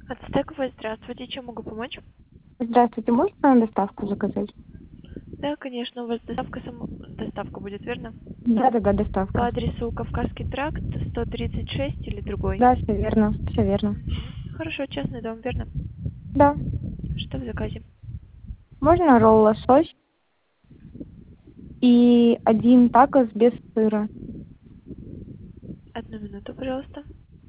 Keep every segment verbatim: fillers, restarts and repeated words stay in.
Ацтековая, здравствуйте. Чем могу помочь? Здравствуйте, можно на доставку заказать? Да, конечно, у вас доставка само... доставка будет, верно? Да-да-да, По доставка. адресу Кавказский тракт, сто тридцать шесть или другой? Да, все верно, все верно. Хорошо, частный дом, верно? Да. Что в заказе? Можно ролл лосось и один такос без сыра. Одну минуту, пожалуйста.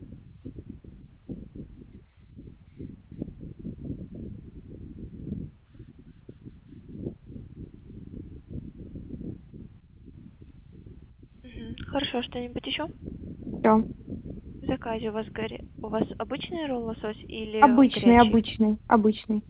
Мгм. Хорошо, что-нибудь еще? Все. В заказе у вас горе... у вас обычный ролл лосось или Обычный, горячий? обычный, обычный.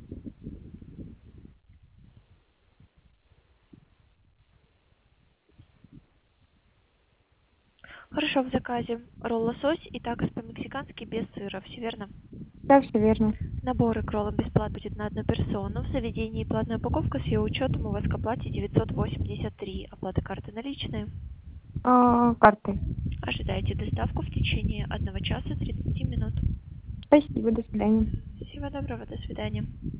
Хорошо, в заказе ролл лосось и такос по-мексикански без сыра, все верно? Да, все верно. Наборы к роллам бесплатно будет на одну персону. В заведении платная упаковка с ее учетом у вас к оплате девятьсот восемьдесят три. Оплата карты наличные. А, картой. Ожидайте доставку в течение одного часа тридцати минут. Спасибо, до свидания. Всего доброго, до свидания.